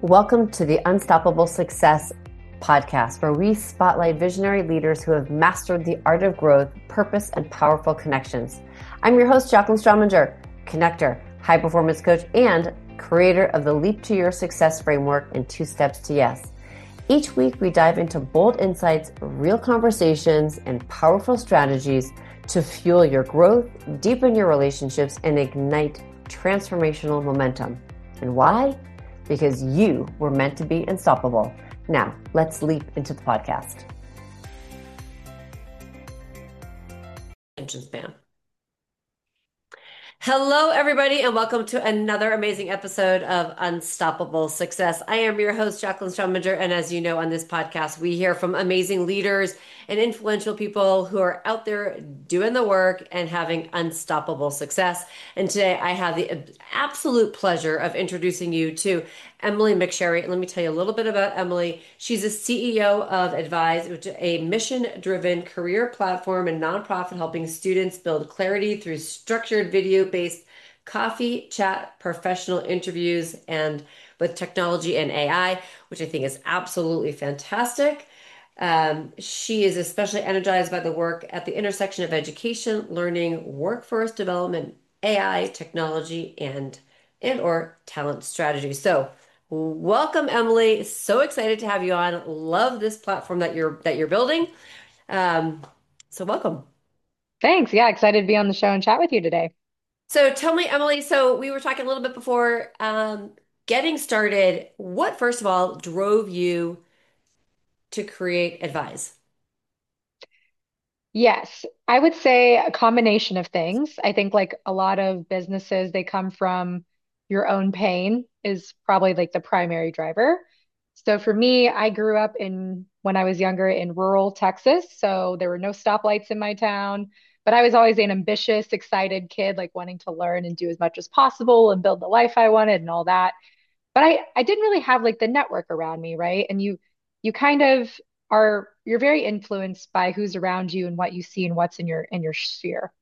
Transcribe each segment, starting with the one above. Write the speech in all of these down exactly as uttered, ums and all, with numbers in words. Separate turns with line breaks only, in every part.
Welcome to the Unstoppable Success podcast, where we spotlight visionary leaders who have mastered the art of growth, purpose, and powerful connections. I'm your host, Jacqueline Strominger, connector, high performance coach, and creator of the Leap to Your Success framework and Two Steps to Yes. Each week, we dive into bold insights, real conversations, and powerful strategies to fuel your growth, deepen your relationships, and ignite transformational momentum. And why? Because you were meant to be unstoppable. Now, let's leap into the podcast. Attention span. Hello, everybody, and welcome to another amazing episode of Unstoppable Success. I am your host, Jacqueline Strominger, and as you know, on this podcast, we hear from amazing leaders and influential people who are out there doing the work and having unstoppable success. And today, I have the absolute pleasure of introducing you to Emily McSherry. Let me tell you a little bit about Emily. She's a C E O of Advise, which is a mission-driven career platform and nonprofit helping students build clarity through structured video-based coffee chat professional interviews and with technology and A I, which I think is absolutely fantastic. Um, she is especially energized by the work at the intersection of education, learning, workforce development, A I, technology, and and or talent strategy. So welcome, Emily. So excited to have you on. Love this platform that you're that you're building. Um, so welcome.
Thanks. Yeah, excited to be on the show and chat with you today.
So tell me, Emily, so we were talking a little bit before um, getting started. What, first of all, drove you to create Advise?
Yes, I would say a combination of things. I think like a lot of businesses, they come from your own pain is probably like the primary driver. So for me, I grew up in when I was younger in rural Texas, so there were no stoplights in my town, but I was always an ambitious, excited kid, like wanting to learn and do as much as possible and build the life I wanted and all that. But I I didn't really have like the network around me, right? And you you kind of are you're very influenced by who's around you and what you see and what's in your in your sphere.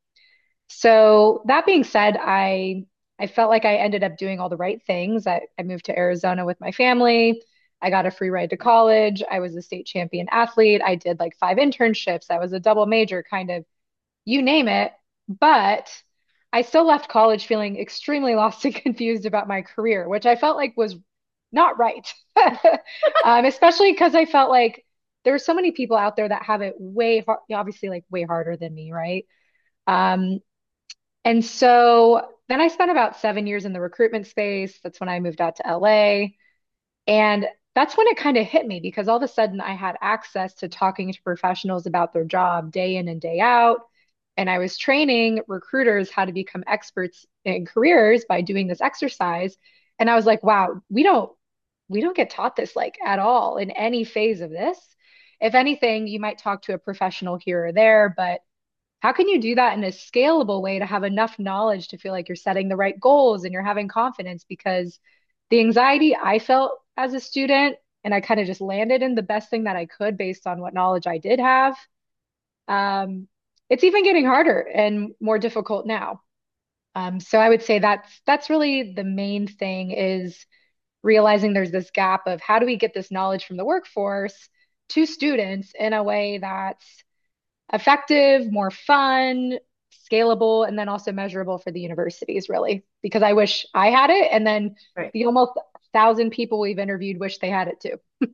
So that being said, I I felt like I ended up doing all the right things. I, I moved to Arizona with my family. I got a free ride to college. I was a state champion athlete. I did like five internships. I was a double major, kind of you name it. But I still left college feeling extremely lost and confused about my career, which I felt like was not right. um, especially because I felt like there were so many people out there that have it way hard, obviously like way harder than me, right? Um, and so then I spent about seven years in the recruitment space. That's when I moved out to L A. And that's when it kind of hit me because all of a sudden I had access to talking to professionals about their job day in and day out. And I was training recruiters how to become experts in careers by doing this exercise. And I was like, wow, we don't we don't get taught this like at all in any phase of this. If anything, you might talk to a professional here or there, but how can you do that in a scalable way to have enough knowledge to feel like you're setting the right goals and you're having confidence? Because the anxiety I felt as a student, and I kind of just landed in the best thing that I could based on what knowledge I did have. Um, it's even getting harder and more difficult now. Um, so I would say that's that's really the main thing is realizing there's this gap of how do we get this knowledge from the workforce to students in a way that's effective, more fun, scalable, and then also measurable for the universities, really. Because I wish I had it, and then
Right.
the almost thousand people we've interviewed wish they had it too.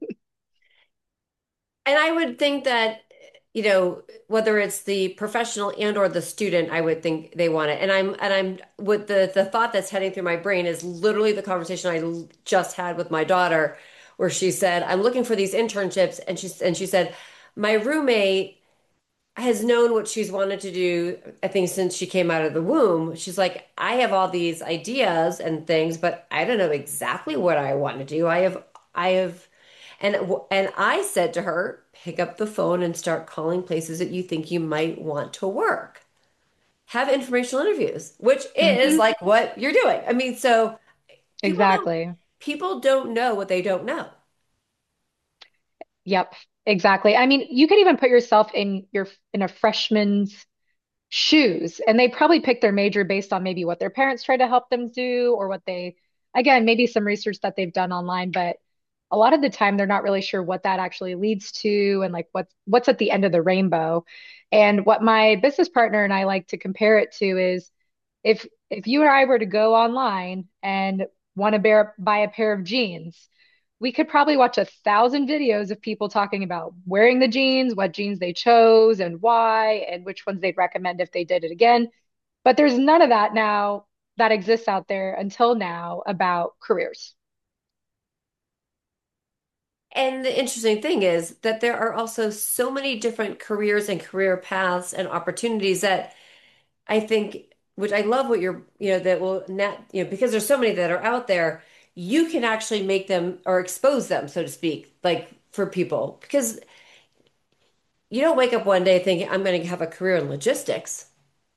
And I would think that, you know, whether it's the professional and or the student, I would think they want it. And I'm and I'm with the the thought that's heading through my brain is literally the conversation I l- just had with my daughter, where she said, "I'm looking for these internships," and she and she said, "My roommate has known what she's wanted to do, I think, since she came out of the womb. She's like, I have all these ideas and things, but I don't know exactly what I want to do. I have, I have, and and I said to her, pick up the phone and start calling places that you think you might want to work. Have informational interviews, which is
Hmm.
like what you're doing. I mean, so people don't
Exactly.
people don't know what they don't know.
Yep. Exactly. I mean, you could even put yourself in your in a freshman's shoes, and they probably pick their major based on maybe what their parents tried to help them do or what they again, maybe some research that they've done online, but a lot of the time they're not really sure what that actually leads to and like what's what's at the end of the rainbow. And what my business partner and I like to compare it to is if if you and I were to go online and want to bear, buy a pair of jeans, we could probably watch a thousand videos of people talking about wearing the jeans, what jeans they chose and why, and which ones they'd recommend if they did it again. But there's none of that now that exists out there until now about careers.
And the interesting thing is that there are also so many different careers and career paths and opportunities that I think, which I love what you're, you know, that will net, you know, because there's so many that are out there, you can actually make them or expose them, so to speak, like for people. Because you don't wake up one day thinking, I'm going to have a career in logistics.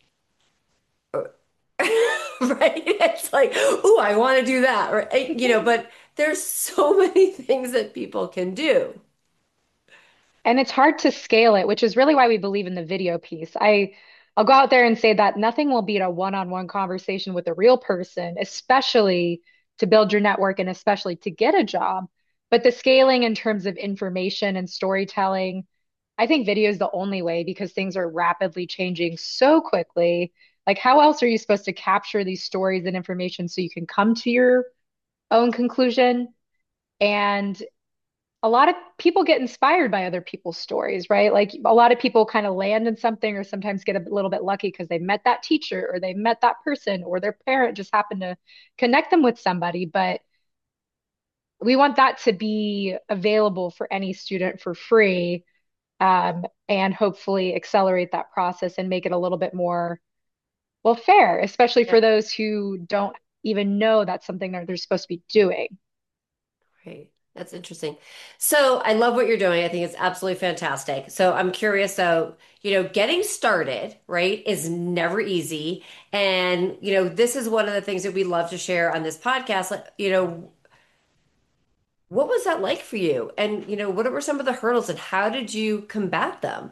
Right? It's like, oh, I want to do that. Or, eh, you know, but there's so many things that people can do.
And it's hard to scale it, which is really why we believe in the video piece. I I'll go out there and say that nothing will beat a one-on-one conversation with a real person, especially to build your network and especially to get a job. But the scaling in terms of information and storytelling, I think video is the only way because things are rapidly changing so quickly. Like, how else are you supposed to capture these stories and information so you can come to your own conclusion? And a lot of people get inspired by other people's stories, right? Like a lot of people kind of land in something or sometimes get a little bit lucky because they met that teacher or they met that person or their parent just happened to connect them with somebody. But we want that to be available for any student for free, um, and hopefully accelerate that process and make it a little bit more, well, fair, especially
Yeah.
for those who don't even know that's something that they're supposed to be doing.
Right. That's interesting. So I love what you're doing. I think it's absolutely fantastic. So I'm curious, so, you know, getting started, right, is never easy. And, you know, this is one of the things that we love to share on this podcast. Like, you know, what was that like for you? And, you know, what were some of the hurdles and how did you combat them?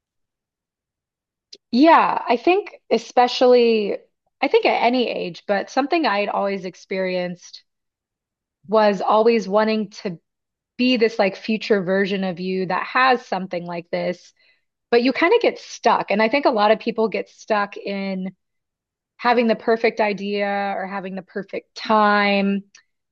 Yeah, I think especially, I think at any age, but something I'd always experienced was always wanting to be this like future version of you that has something like this, but you kind of get stuck. And I think a lot of people get stuck in having the perfect idea or having the perfect time.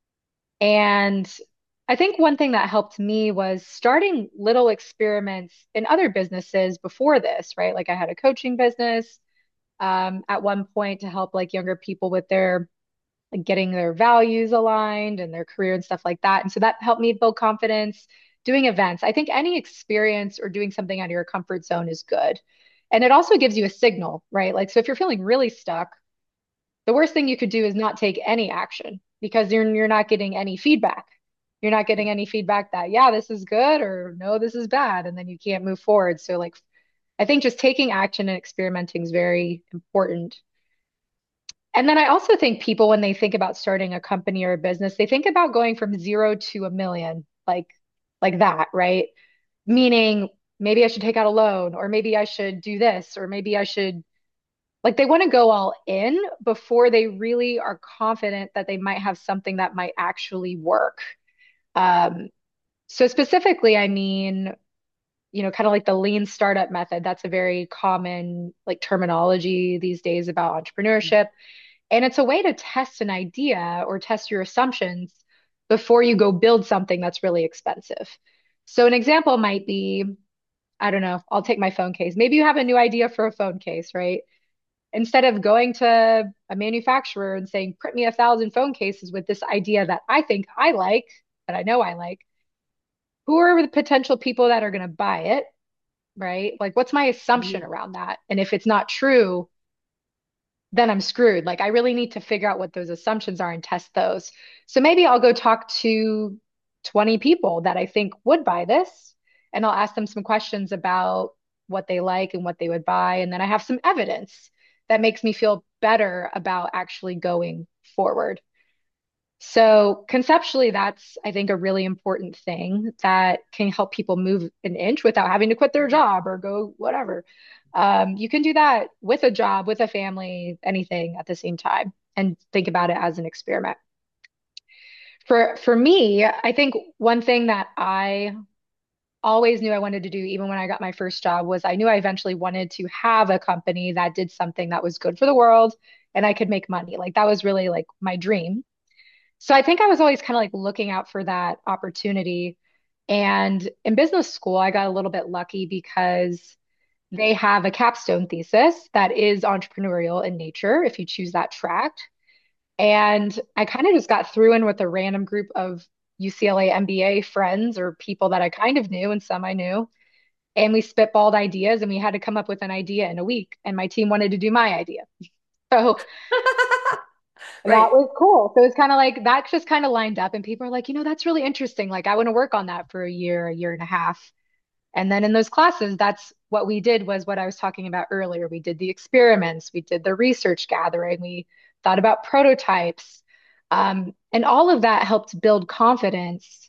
And I think one thing that helped me was starting little experiments in other businesses before this, right? Like I had a coaching business um, at one point to help like younger people with their like getting their values aligned and their career and stuff like that. And so that helped me build confidence. Doing events, I think any experience or doing something out of your comfort zone is good. And it also gives you a signal, right? Like, so if you're feeling really stuck, the worst thing you could do is not take any action because you're you're not getting any feedback. You're not getting any feedback that, yeah, this is good or no, this is bad. And then you can't move forward. So like I think just taking action and experimenting is very important. And then I also think people, when they think about starting a company or a business, they think about going from zero to a million, like like that, right? Meaning maybe I should take out a loan, or maybe I should do this, or maybe I should like they want to go all in before they really are confident that they might have something that might actually work. Um, so specifically, I mean, you know, kind of like the lean startup method. That's a very common like terminology these days about entrepreneurship. And it's a way to test an idea or test your assumptions before you go build something that's really expensive. So an example might be, I don't know, I'll take my phone case. Maybe you have a new idea for a phone case, right? Instead of going to a manufacturer and saying, print me a thousand phone cases with this idea that I think I like, that I know I like, who are the potential people that are going to buy it, right? Like, what's my assumption
Mhm.
around that? And if it's not true, then I'm screwed. Like I really need to figure out what those assumptions are and test those. So maybe I'll go talk to twenty people that I think would buy this, and I'll ask them some questions about what they like and what they would buy. And then I have some evidence that makes me feel better about actually going forward. So conceptually, that's, I think, a really important thing that can help people move an inch without having to quit their job or go whatever. Um, you can do that with a job, with a family, anything at the same time, and think about it as an experiment. For for me, I think one thing that I always knew I wanted to do, even when I got my first job, was I knew I eventually wanted to have a company that did something that was good for the world and I could make money. Like that was really like my dream. So I think I was always kind of like looking out for that opportunity. And in business school, I got a little bit lucky because they have a capstone thesis that is entrepreneurial in nature if you choose that track. And I kind of just got through in with a random group of U C L A M B A friends or people that I kind of knew and some I knew. And we spitballed ideas and we had to come up with an idea in a week. And my team wanted to do my idea. So that
Right.
was cool. So it's kind of like that just kind of lined up. And people are like, you know, that's really interesting. Like, I want to work on that for a year, a year and a half. And then in those classes, that's what we did was what I was talking about earlier. We did the experiments, we did the research gathering, we thought about prototypes. Um, and all of that helped build confidence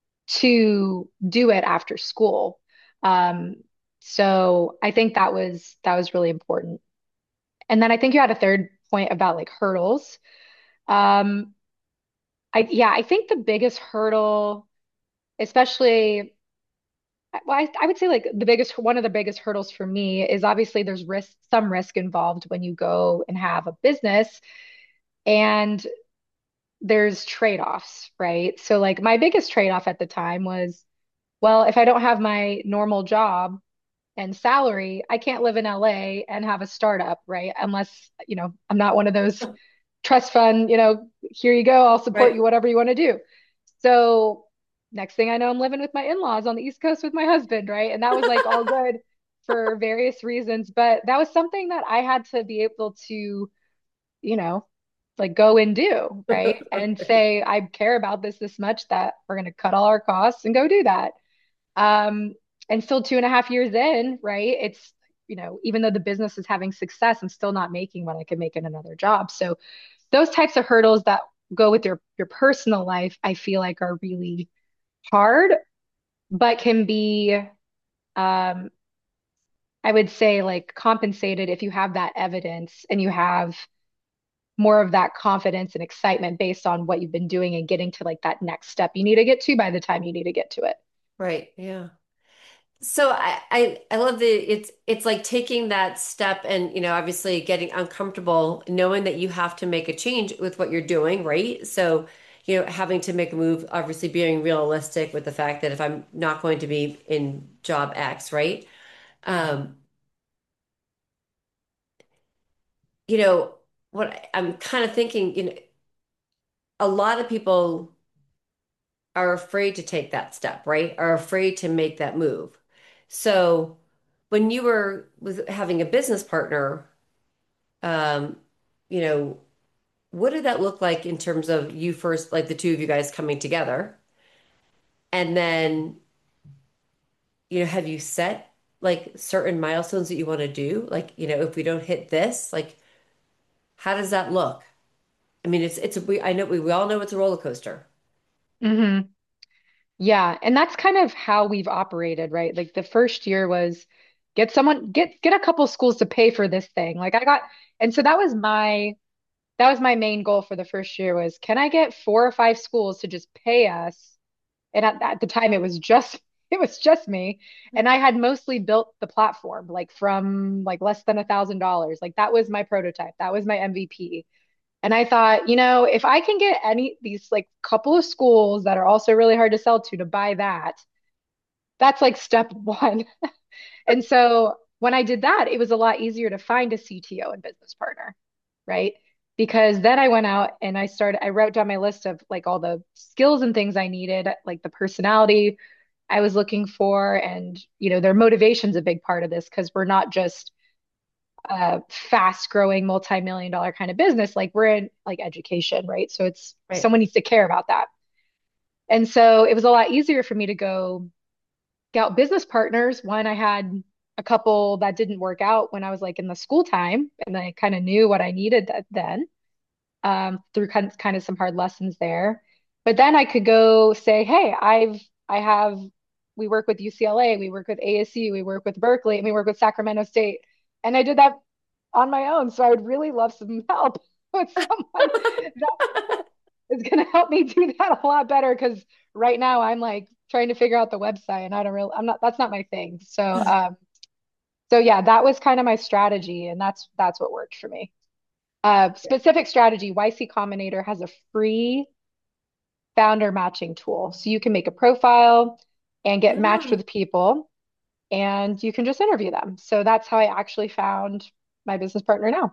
to do it after school. Um, so I think that was that was really important. And then I think you had a third point about like hurdles. Um, I yeah, I think the biggest hurdle, especially well, I, I would say like the biggest one of the biggest hurdles for me is obviously there's risk, some risk involved when you go and have a business, and there's trade-offs, right? So like my biggest trade-off at the time was, well, if I don't have my normal job and salary, I can't live in L A and have a startup, right? Unless, you know, I'm not one of those trust fund, you know, here you go, I'll support
Right.
you, whatever you want to do. So next thing I know, I'm living with my in-laws on the East Coast with my husband, right? And that was like all good for various reasons. But that was something that I had to be able to, you know, like go and do, right? And
Right.
say, I care about this this much that we're going to cut all our costs and go do that. Um, and still two and a half years in, right? It's, you know, even though the business is having success, I'm still not making what I could make in another job. So those types of hurdles that go with your your personal life, I feel like are really hard, but can be, um, I would say like compensated if you have that evidence and you have more of that confidence and excitement based on what you've been doing and getting to like that next step you need to get to by the time you need to get to it.
Right. Yeah. So I, I I love the it's it's like taking that step and you know obviously getting uncomfortable knowing that you have to make a change with what you're doing, right? So you know having to make a move, obviously being realistic with the fact that if I'm not going to be in job X, right? Um, you know what I'm kind of thinking, you know, a lot of people are afraid to take that step, right? Are afraid to make that move. So when you were with having a business partner, um, you know, what did that look like in terms of you first, like the two of you guys coming together? And then, you know, have you set like certain milestones that you want to do? Like, you know, if we don't hit this, like, how does that look? I mean, it's it's a, we I know we, we all know it's a roller coaster.
Hmm. Yeah, and that's kind of how we've operated, right? Like the first year was get someone get get a couple schools to pay for this thing. Like I got, and so that was my that was my main goal for the first year was can I get four or five schools to just pay us? And at, at the time it was just it was just me. And I had mostly built the platform like from like less than a thousand dollars. Like that was my prototype. That was my M V P. And I thought, you know, if I can get any these like couple of schools that are also really hard to sell to to buy that, that's like step one. And so when I did that, it was a lot easier to find a C T O and business partner, right? Because then I went out and I started, I wrote down my list of like all the skills and things I needed, like the personality I was looking for. And, you know, their motivation's a big part of this because we're not just a fast growing multi-million dollar kind of business. Like we're in like education, right? So it's
Right.
someone needs to care about that. And so it was a lot easier for me to go scout business partners when I had a couple that didn't work out when I was like in the school time and I kind of knew what I needed th- then um, through kind of, kind of some hard lessons there. But then I could go say, hey, I've I have we work with U C L A, we work with A S U, we work with Berkeley, and we work with Sacramento State. And I did that on my own. So I would really love some help with someone that is going to help me do that a lot better because right now I'm like trying to figure out the website and I don't really, I'm not, that's not my thing. So, um, so yeah, that was kind of my strategy and that's, that's what worked for me. Uh, specific strategy, Y C Combinator has a free founder matching tool. So you can make a profile and get matched
Oh,
with people and you can just interview them. So that's how I actually found my business partner now.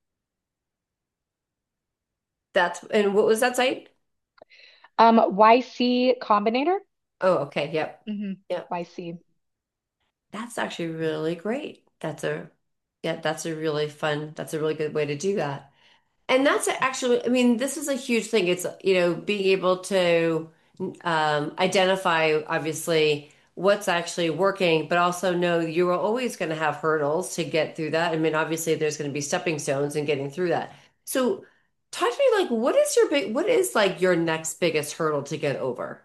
that's and what was that site?
Um, Y C Combinator.
Oh, okay. Yep.
hmm
Yep.
Y C.
That's actually really great. That's a yeah, that's a really fun, that's a really good way to do that. And that's actually, I mean, this is a huge thing. It's, you know, being able to um, identify, obviously, what's actually working, but also know you're always going to have hurdles to get through that. I mean, obviously, there's going to be stepping stones in getting through that. So, talk to me, like, what is your big, what is like your next biggest hurdle to get over?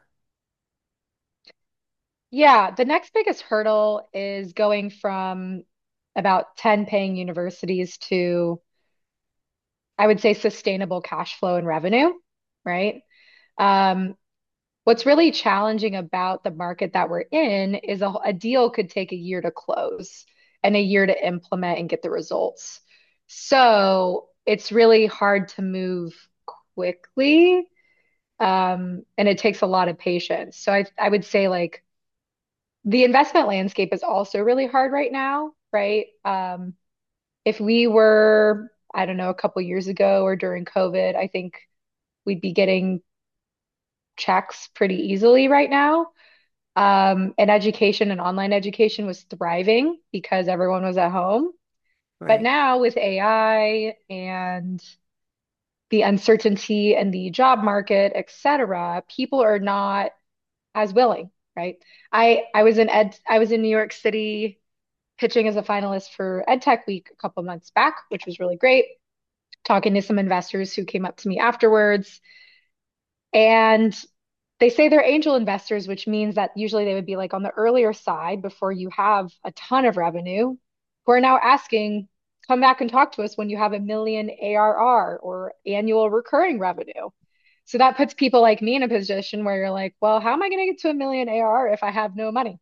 Yeah, the next biggest hurdle is going from about ten paying universities to, I would say, sustainable cash flow and revenue, right? Um, what's really challenging about the market that we're in is a, a deal could take a year to close and a year to implement and get the results. So it's really hard to move quickly, um, and it takes a lot of patience. So I, I would say like the investment landscape is also really hard right now, right? Um, if we were, I don't know, a couple years ago or during COVID, I think we'd be getting checks pretty easily right now. Um, and education and online education was thriving because everyone was at home. But
Right.
now with A I and the uncertainty in the job market, et cetera, people are not as willing, right? I I was in ed I was in New York City pitching as a finalist for EdTech Week a couple months back, which was really great. Talking to some investors who came up to me afterwards. And they say they're angel investors, which means that usually they would be like on the earlier side before you have a ton of revenue, who are now asking, come back and talk to us when you have a million A R R or annual recurring revenue. So that puts people like me in a position where you're like, well, how am I going to get to a million A R R if I have no money?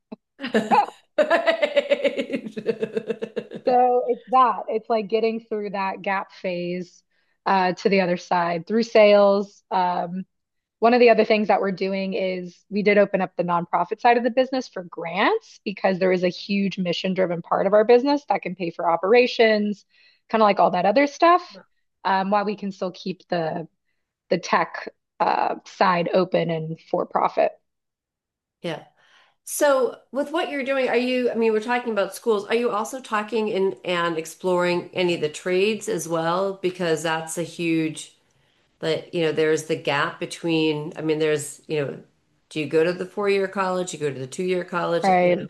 Right.
So it's that. It's like getting through that gap phase uh, to the other side through sales. Um, one of the other things that we're doing is we did open up the nonprofit side of the business for grants because there is a huge mission driven part of our business that can pay for operations, kind of like all that other stuff, um, while we can still keep the the tech uh, side open and for profit.
Yeah. So, with what you're doing, are you, I mean, we're talking about schools. Are you also talking in and exploring any of the trades as well? Because that's a huge, that, you know, there's the gap between, I mean, there's, you know, do you go to the four-year college? You go to the two-year college? You know,
Right,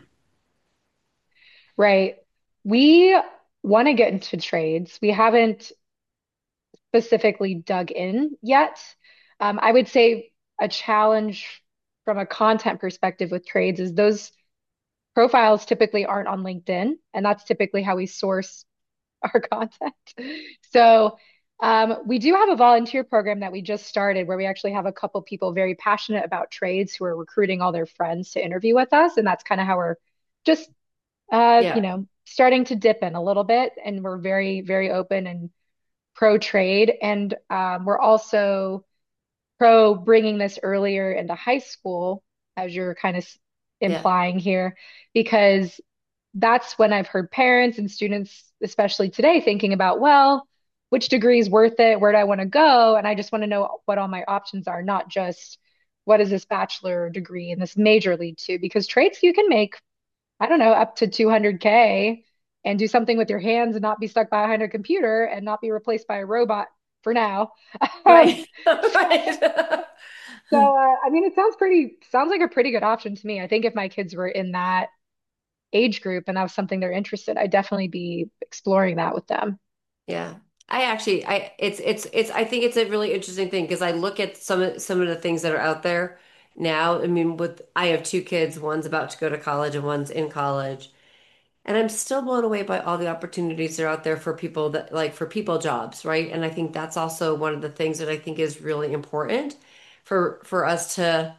right. We want to get into trades. We haven't specifically dug in yet. Um, I would say a challenge from a content perspective with trades is those profiles typically aren't on LinkedIn, and that's typically how we source our content. So um, we do have a volunteer program that we just started where we actually have a couple people very passionate about trades who are recruiting all their friends to interview with us, and that's kind of how we're just uh, you
yeah,
know starting to dip in a little bit, and we're very very open and pro trade, and um, we're also pro bringing this earlier into high school, as you're kind of
yeah,
implying here, because that's when I've heard parents and students, especially today, thinking about, well, which degree is worth it? Where do I want to go? And I just want to know what all my options are, not just what does this bachelor degree and this major lead to? Because trades you can make, I don't know, up to two hundred K and do something with your hands and not be stuck behind a computer and not be replaced by a robot for now. Um,
right, right.
so, uh, I mean, it sounds pretty, sounds like a pretty good option to me. I think if my kids were in that age group and that was something they're interested, I'd definitely be exploring that with them.
Yeah. I actually I it's it's it's I think it's a really interesting thing because I look at some of some of the things that are out there now. I mean, with I have two kids, one's about to go to college and one's in college. And I'm still blown away by all the opportunities that are out there for people that like for people jobs, right? And I think that's also one of the things that I think is really important for for us to,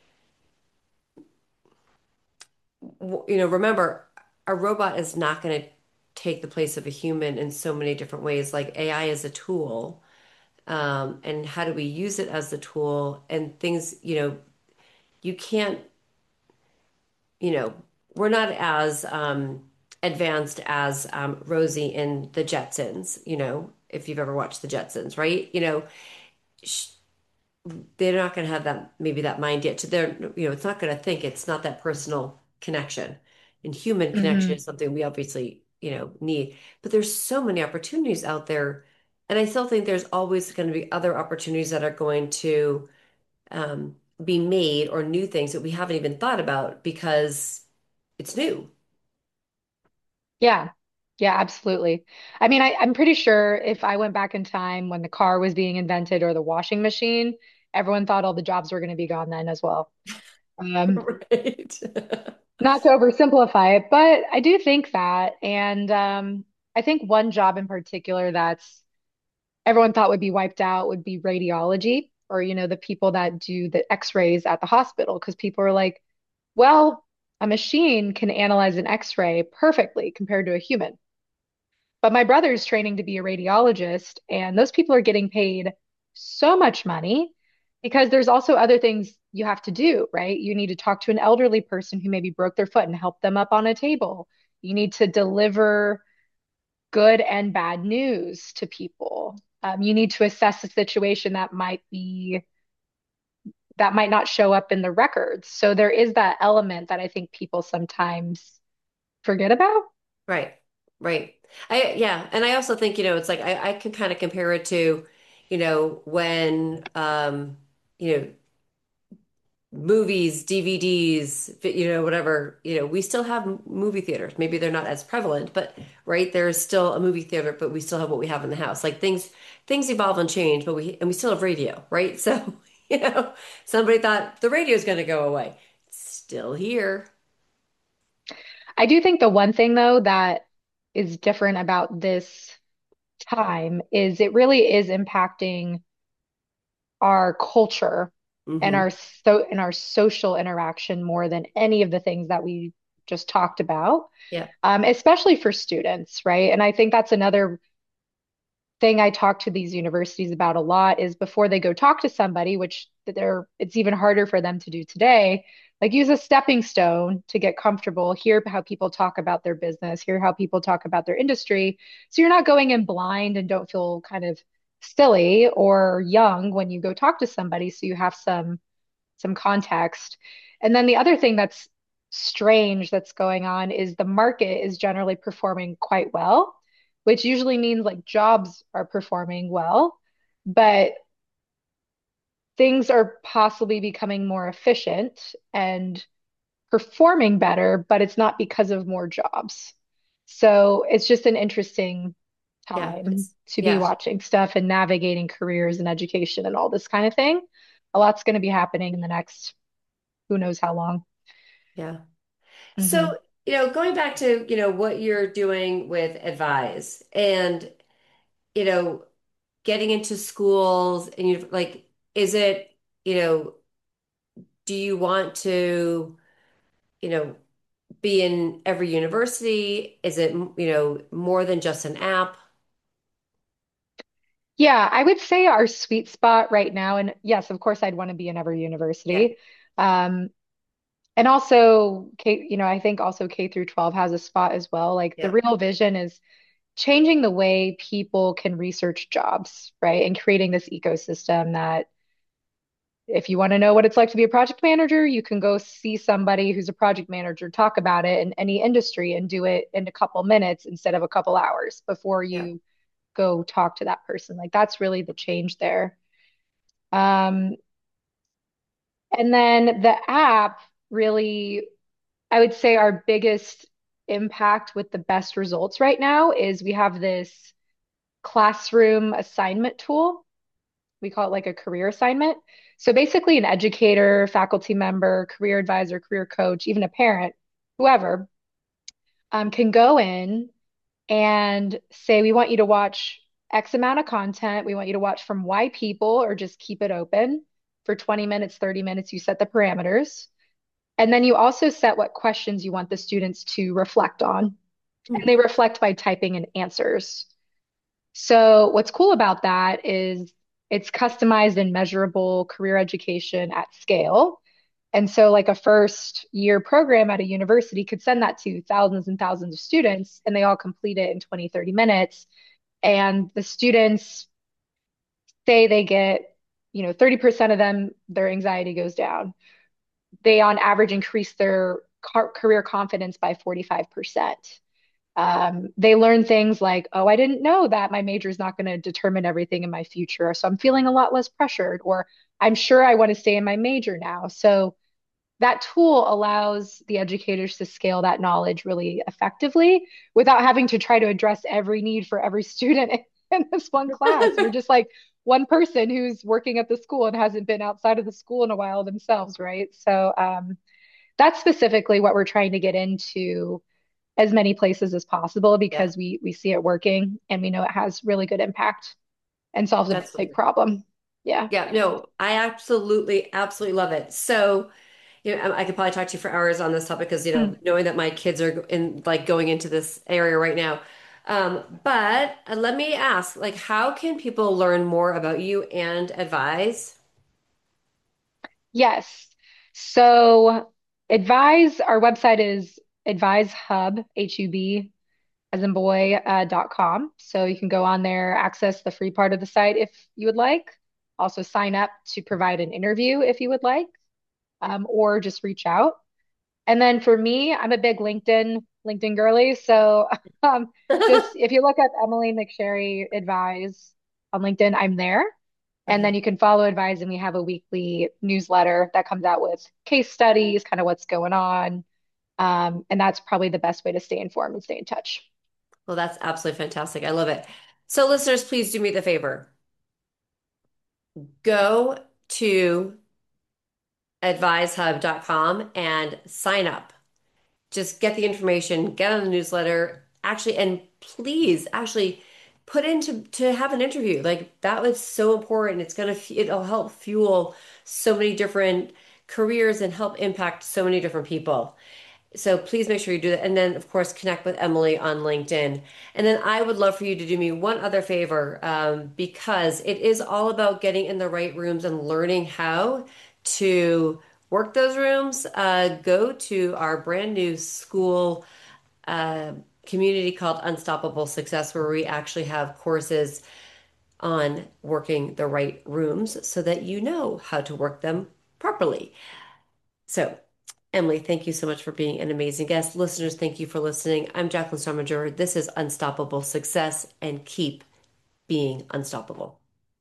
w- you know, remember a robot is not going to take the place of a human in so many different ways. Like A I is a tool, um, and how do we use it as the tool and things, you know, you can't, you know, we're not as um, advanced as um, Rosie in the Jetsons, you know, if you've ever watched the Jetsons, right? You know, sh they're not going to have that, maybe that mind yet to their, you know, it's not going to think, it's not that personal connection. And human connection
Hmm.
is something we obviously, you know, need. But there's so many opportunities out there. And I still think there's always going to be other opportunities that are going to um, be made or new things that we haven't even thought about because it's new.
Yeah. Yeah, absolutely. I mean, I, I'm pretty sure if I went back in time when the car was being invented or the washing machine, everyone thought all the jobs were going to be gone then as well. Um,
Right.
Not to oversimplify it, but I do think that. And um, I think one job in particular that's everyone thought would be wiped out would be radiology, or, you know, the people that do the x-rays at the hospital. Because people are like, well, a machine can analyze an x-ray perfectly compared to a human. But my brother's training to be a radiologist, and those people are getting paid so much money because there's also other things you have to do, right? You need to talk to an elderly person who maybe broke their foot and help them up on a table. You need to deliver good and bad news to people. Um, you need to assess a situation that might be that might not show up in the records. So there is that element that I think people sometimes forget about.
Right. Right. I yeah, and I also think, you know, it's like I, I can kind of compare it to, you know, when um, you know, movies, D V Ds, you know, whatever, you know, we still have m- movie theaters. Maybe they're not as prevalent, but right, there's still a movie theater, but we still have what we have in the house. Like things things evolve and change, but we and we still have radio, right? So, you know, somebody thought the radio is going to go away. It's still here.
I do think the one thing though that is different about this time is it really is impacting our culture and
Hmm.
our so and our social interaction more than any of the things that we just talked about,
Yeah.
um, especially for students, right? And I think that's another thing I talk to these universities about a lot is before they go talk to somebody, which they're it's even harder for them to do today, like use a stepping stone to get comfortable, hear how people talk about their business, hear how people talk about their industry. So you're not going in blind and don't feel kind of silly or young when you go talk to somebody. So you have some some context. And then the other thing that's strange that's going on is the market is generally performing quite well, which usually means like jobs are performing well, but things are possibly becoming more efficient and performing better, but it's not because of more jobs. So it's just an interesting
Yeah.
time
It's
to be
yeah.
watching stuff and navigating careers and education and all this kind of thing. A lot's going to be happening in the next who knows how long.
Yeah. So,
Hmm.
you know, going back to, you know, what you're doing with Advise and, you know, getting into schools and you like, is it, you know, do you want to, you know, be in every university? Is it, you know, more than just an app?
Yeah, I would say our sweet spot right now, and yes, of course, I'd want to be in every
Yeah.
university. Um, and also, K, you know, I think also K through twelve has a spot as well. Like the
Yeah.
real vision is changing the way people can research jobs, right? And creating this ecosystem that if you want to know what it's like to be a project manager, you can go see somebody who's a project manager talk about it in any industry and do it in a couple minutes instead of a couple hours before
Yeah.
you go talk to that person. Like that's really the change there. Um, and then the app really, I would say our biggest impact with the best results right now is we have this classroom assignment tool. We call it like a career assignment. So basically, an educator, faculty member, career advisor, career coach, even a parent, whoever, um, can go in and say, we want you to watch X amount of content. We want you to watch from Y people, or just keep it open for twenty minutes, thirty minutes. You set the parameters. And then you also set what questions you want the students to reflect on. And they reflect by typing in answers. So what's cool about that is it's customized and measurable career education at scale. And so like a first year program at a university could send that to thousands and thousands of students, and they all complete it in twenty, thirty minutes. And the students say they get, you know, thirty percent of them, their anxiety goes down. They on average increase their car- career confidence by forty-five percent. Um, they learn things like, oh, I didn't know that my major is not going to determine everything in my future. So I'm feeling a lot less pressured, or I'm sure I want to stay in my major now. So that tool allows the educators to scale that knowledge really effectively without having to try to address every need for every student in this one class. You're just like one person who's working at the school and hasn't been outside of the school in a while themselves, right? So um, that's specifically what we're trying to get into as many places as possible,
Yeah,
because we we see it working and we know it has really good impact and solves a big
absolutely.
problem. Yeah.
Yeah, no, I absolutely, absolutely love it. So, you know, I I could probably talk to you for hours on this topic because, you know,
Mm.
knowing that my kids are in like going into this area right now. Um, but uh, let me ask, like, how can people learn more about you and advise?
Yes. So advise, our website is advise hub, H U B as in boy, uh, dot com. So you can go on there, access the free part of the site if you would like. Also sign up to provide an interview if you would like, um, or just reach out. And then for me, I'm a big LinkedIn LinkedIn girly. So um, just if you look up Emily McSherry Advise on LinkedIn, I'm there. And then
Okay.
you can follow Advise, and we have a weekly newsletter that comes out with case studies, kind of what's going on. Um, and that's probably the best way to stay informed and stay in touch.
Well, that's absolutely fantastic. I love it. So, listeners, please do me the favor. Go to advise hub dot com and sign up. Just get the information, get on the newsletter, actually, and please actually put in to, to have an interview. Like that was so important. It's gonna, it'll help fuel so many different careers and help impact so many different people. So please make sure you do that. And then, of course, connect with Emily on LinkedIn. And then I would love for you to do me one other favor, um, because it is all about getting in the right rooms and learning how to work those rooms. Uh, go to our brand new school uh, community called Unstoppable Success, where we actually have courses on working the right rooms so that you know how to work them properly. So, Emily, thank you so much for being an amazing guest. Listeners, thank you for listening. I'm Jacqueline Strominger. This is Unstoppable Success, and keep being unstoppable.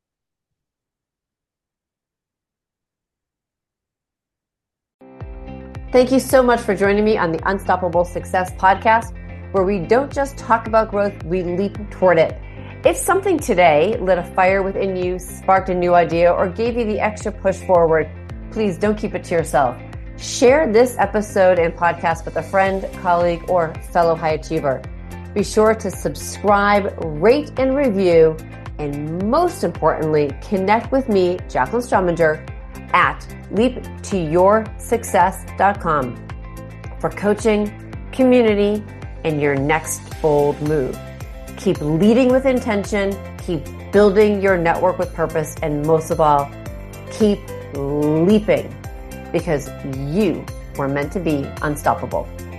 Thank you so much for joining me on the Unstoppable Success podcast, where we don't just talk about growth, we leap toward it. If something today lit a fire within you, sparked a new idea, or gave you the extra push forward, please don't keep it to yourself. Share this episode and podcast with a friend, colleague, or fellow high achiever. Be sure to subscribe, rate, and review, and most importantly, connect with me, Jacqueline Strominger, at leap to your success dot com for coaching, community, and your next bold move. Keep leading with intention, keep building your network with purpose, and most of all, keep leaping, because you were meant to be unstoppable.